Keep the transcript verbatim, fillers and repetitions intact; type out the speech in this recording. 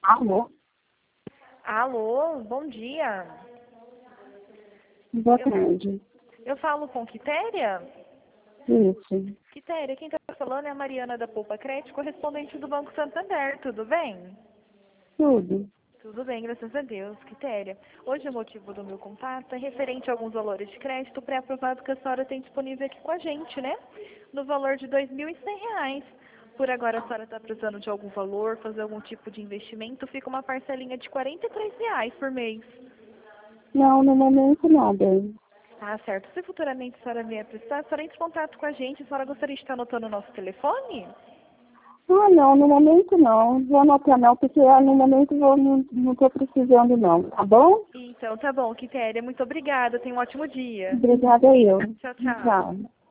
Alô? Alô, bom dia. Boa Eu, tarde. eu falo com Quitéria? Isso. Quitéria, quem está falando é a Mariana da Poupa Crédito, correspondente do Banco Santander, tudo bem? Tudo. Tudo bem, graças a Deus, Quitéria. Hoje o motivo do meu contato é referente a alguns valores de crédito pré-aprovado que a senhora tem disponível aqui com a gente, né? No valor de dois mil e cem reais. Por agora a senhora está precisando de algum valor, fazer algum tipo de investimento, fica uma parcelinha de quarenta e três reais por mês. Não, no momento nada. Tá certo. Se futuramente a senhora vier precisar, a senhora entre em contato com a gente. A senhora gostaria de estar anotando o nosso telefone? Ah, não, no momento não. Vou anotar não, porque ah, no momento vou, não, não tô precisando não, tá bom? Então, tá bom, Quitéria. Muito obrigada. Tenha um ótimo dia. Obrigada eu. Tchau, tchau. Tchau.